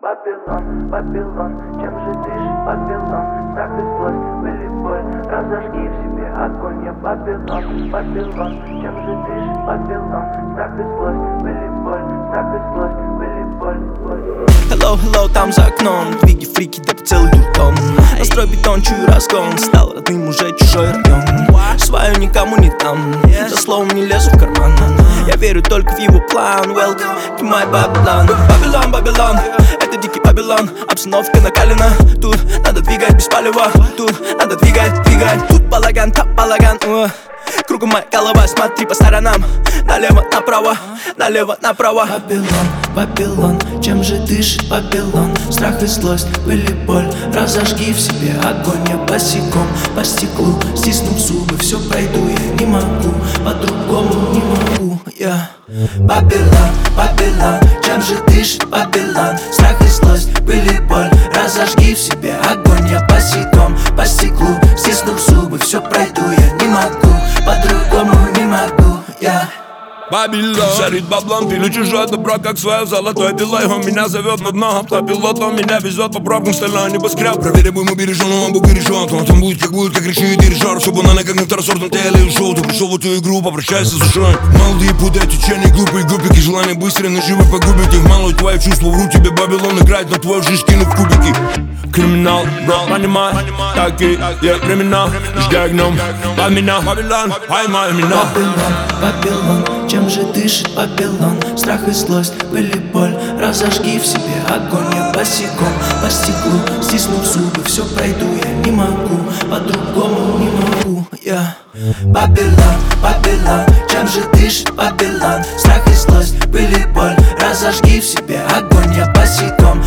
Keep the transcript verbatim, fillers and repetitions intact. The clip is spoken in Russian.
Вавилон, Вавилон, чем же дышит Вавилон? Страх и злость, боль и боль, разожги в себе огонь. Я Вавилон, Вавилон, чем же дышит Вавилон? Страх и злость, боль и боль, страх и злость, боль и боль, боль. Hello, hello, там за окном двиги, фрики, да целый дурдом. Настрой бетон, чую разгон, стал родным уже чужой район. Свою никому не дам, за словом не лезу в карман. Я верю только в его план. Welcome to my Babylon. Babylon, Babylon, это дикий Babylon. Обстановка накалена, тут надо двигать без палева. Тут надо двигать, двигать. Тут балаган, там балаган. uh. Кругом моя голова, смотри по сторонам. Налево, направо, налево, направо. Вавилон, Вавилон, чем же дышит Вавилон? Страх и злость, боль и боль, разожги в себе огонь. Я босиком по стеклу, стиснув зубы, все пройду, я не могу, по-другому не могу, я Вавилон, Вавилон, чем же дышит Вавилон? Страх и злость, боль и боль, разожги в себе огонь. Я босиком по стеклу, стиснув зубы, все пройду, я не могу, по-другому не могу, я Вавилон, жарит баблон, пилю чужое добро, как свое золотое пилой. Он меня зовет на дно, автопилот, он меня везет по пробкам, стальной небоскреб. Проверяем, убережен, он был бережен. Он там будет, как будет, как решит дирижер. Чтобы она как на второсортном теле ушел. Ты пришел в эту игру, попрощайся с душой. Молодые путают течение, глупые губики. Желание быстро наживы погубить их. Мало твои чувства, вру тебе Вавилон играет, но твою жизнь кинув кубики. Криминал, бро, понимай, такие я времена. Жди огнем, помина, Вавилон, поймай меня. Вавилон, Вавилон, чем же дышит Вавилон? Страх и злость, боль и боль, разожги в себе огонь. Я босиком по стеклу, стиснув зубы, все пройду, я не могу, по-другому не могу, я Вавилон, Вавилон, чем же дышит Вавилон? Страх и злость, боль и боль, разожги в себе огонь. Я босиком